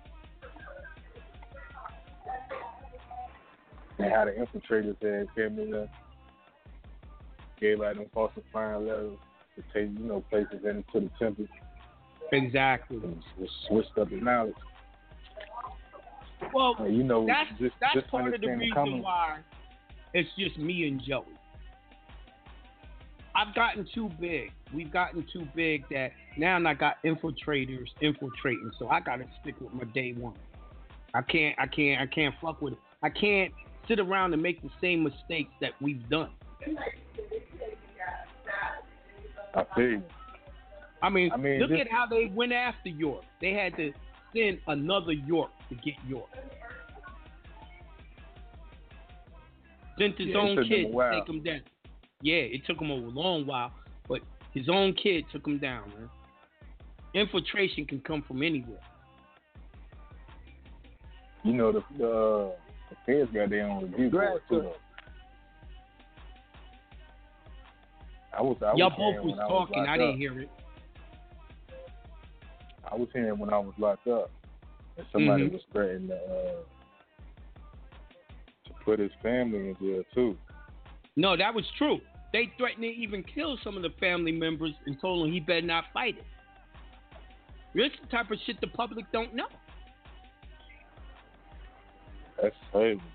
Speaker 14: And how the infiltrators had came in there, gave out them falsifying letters to take, places into the temple.
Speaker 9: Exactly.
Speaker 14: And switched up the knowledge.
Speaker 9: Well,
Speaker 14: and,
Speaker 9: that's part of the reason why it's just me and Joey. I've gotten too big. We've gotten too big that now I got infiltrators infiltrating. So I gotta stick with my day one. I can't fuck with it. I can't sit around and make the same mistakes that we've done.
Speaker 14: I feel you.
Speaker 9: I mean, look at how they went after York. They had to send another York to get York. Sent his own kid to take him down. Yeah, it took him a long while, but his own kid took him down, man. Infiltration can come from anywhere.
Speaker 14: The feds got their own review board too.
Speaker 9: Y'all both was talking. I didn't hear it.
Speaker 14: I was hearing when I was locked up, and somebody was threatening to put his family in jail too.
Speaker 9: No, that was true. They threatened to even kill some of the family members and told him he better not fight it. This is the type of shit the public don't know.
Speaker 14: That's crazy, man.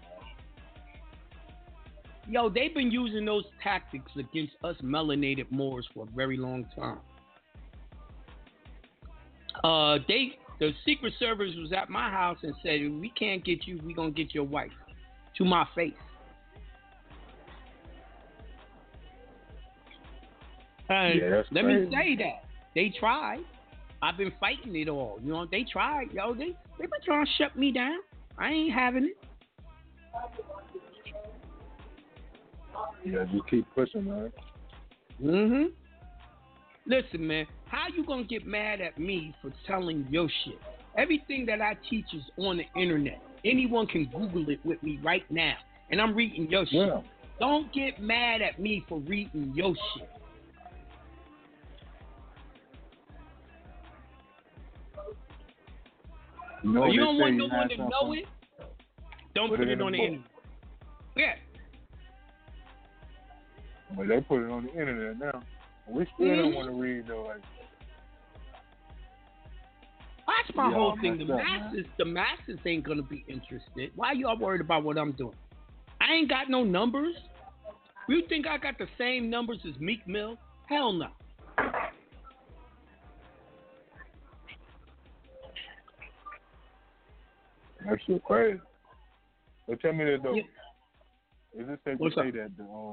Speaker 9: Yo, they've been using those tactics against us melanated Moors for a very long time. The Secret Service was at my house and said, "We can't get you. We gonna get your wife." To my face. Let me say that they tried. I've been fighting it all. They tried. Yo, they been trying to shut me down. I ain't having it.
Speaker 14: Yeah, just keep pushing, man.
Speaker 9: Mm-hmm. Listen, man, how you gonna get mad at me for telling your shit? Everything that I teach is on the internet. Anyone can Google it with me right now, and I'm reading your shit.
Speaker 14: Yeah.
Speaker 9: Don't get mad at me for reading your shit. You don't want no one to know it? Don't put it on the internet. Yeah.
Speaker 14: But they put it on the internet now. We still don't want to read though.
Speaker 9: That's my whole thing. The masses ain't gonna be interested. Why y'all worried about what I'm doing? I ain't got no numbers. You think I got the same numbers as Meek Mill? Hell no.
Speaker 14: That shit crazy. But tell me that though.
Speaker 9: Yeah.
Speaker 14: Is it safe to say that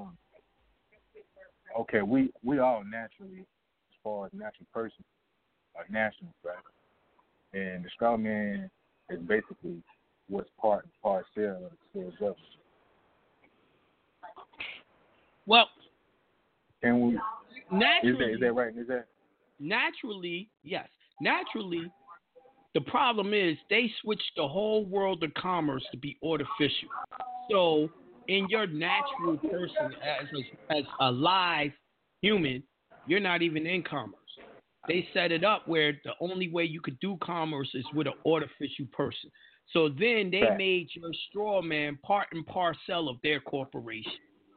Speaker 14: okay, we all naturally, as far as natural person, are nationals, right? And the straw man is basically what's part and parcel of the government.
Speaker 9: Well,
Speaker 14: can we?
Speaker 9: Naturally,
Speaker 14: is that right? Is that
Speaker 9: naturally? Yes, naturally. The problem is they switched the whole world of commerce to be artificial. So, in your natural person, as a live human, you're not even in commerce. They set it up where the only way you could do commerce is with an artificial person. So then they made your straw man part and parcel of their corporation.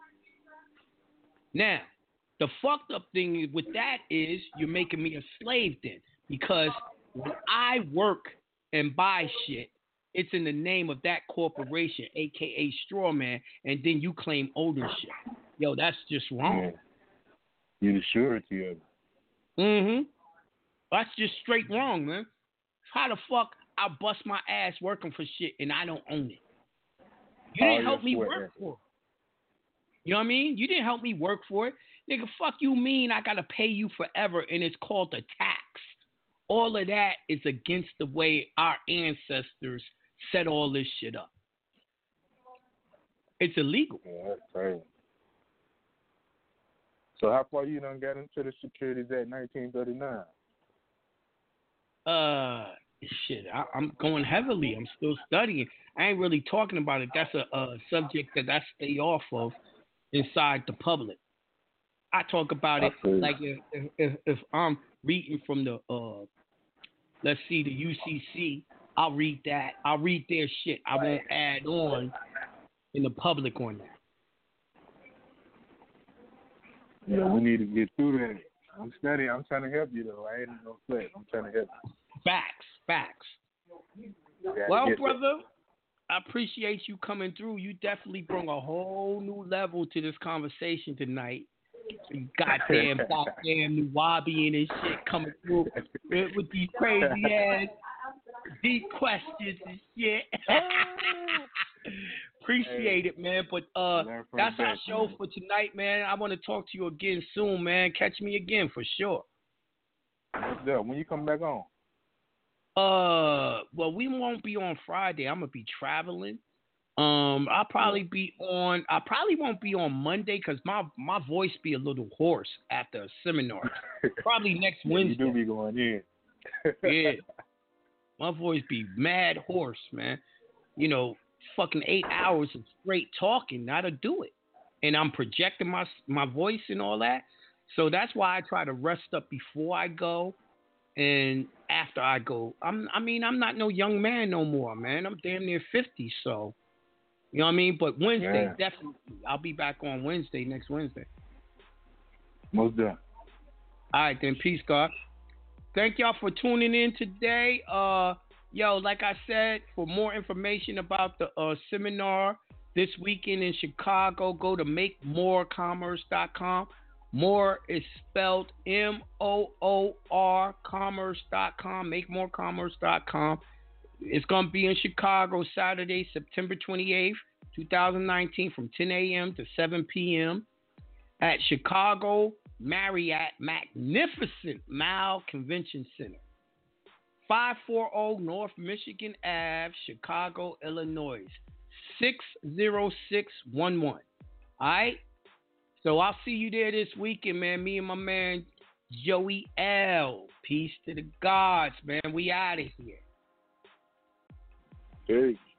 Speaker 9: Now, the fucked up thing with that is you're making me a slave then, because when I work and buy shit, it's in the name of that corporation, a.k.a. straw man, and then you claim ownership. Yo, that's just wrong.
Speaker 14: Yeah. You're the surety of it.
Speaker 9: Mm-hmm. That's just straight wrong, man. How the fuck I bust my ass working for shit and I don't own it? You didn't help me work for it. You know what I mean? You didn't help me work for it. Nigga, fuck you mean I gotta pay you forever and it's called a tax. All of that is against the way our ancestors set all this shit up. It's illegal.
Speaker 14: Yeah, that's crazy. So how far you done got into the Securities Act 1939?
Speaker 9: Shit, I'm going heavily. I'm still studying. I ain't really talking about it. That's a subject that I stay off of inside the public. I talk about it like if I'm reading from the let's see, the UCC, I'll read that. I'll read their shit. I won't add on in the public on that.
Speaker 14: Yeah, we need to get through that. I'm studying. I'm trying to help you, though. I ain't no flip. I'm trying to help you.
Speaker 9: Facts. Well, brother, I appreciate you coming through. You definitely brought a whole new level to this conversation tonight. You goddamn new Wabi and his shit coming through with these crazy ass deep questions and shit. Appreciate it, man. But that's our show for tonight, man. I want to talk to you again soon, man. Catch me again for sure.
Speaker 14: When you come back on?
Speaker 9: Well, we won't be on Friday. I'm gonna be traveling. I probably won't be on Monday because my voice be a little hoarse after a seminar. Probably next Wednesday.
Speaker 14: You do be going in.
Speaker 9: Yeah. My voice be mad hoarse, man. You know, fucking 8 hours of straight talking, now to do it. And I'm projecting my voice and all that. So that's why I try to rest up before I go and after I go. I'm not no young man no more, man. I'm damn near 50, so you know what I mean? But Wednesday, definitely. I'll be back on Wednesday, next Wednesday.
Speaker 14: Most done.
Speaker 9: All right, then. Peace, God. Thank y'all for tuning in today. Like I said, for more information about the seminar this weekend in Chicago, go to makemorecommerce.com. More is spelled MOOR commerce.com, makemorecommerce.com. It's going to be in Chicago Saturday, September 28th, 2019 from 10 a.m. to 7 p.m. at Chicago Marriott Magnificent Mile Convention Center. 540 North Michigan Ave, Chicago, Illinois, 60611. All right? So I'll see you there this weekend, man. Me and my man Joey L. Peace to the gods, man. We out of here.
Speaker 14: Peace.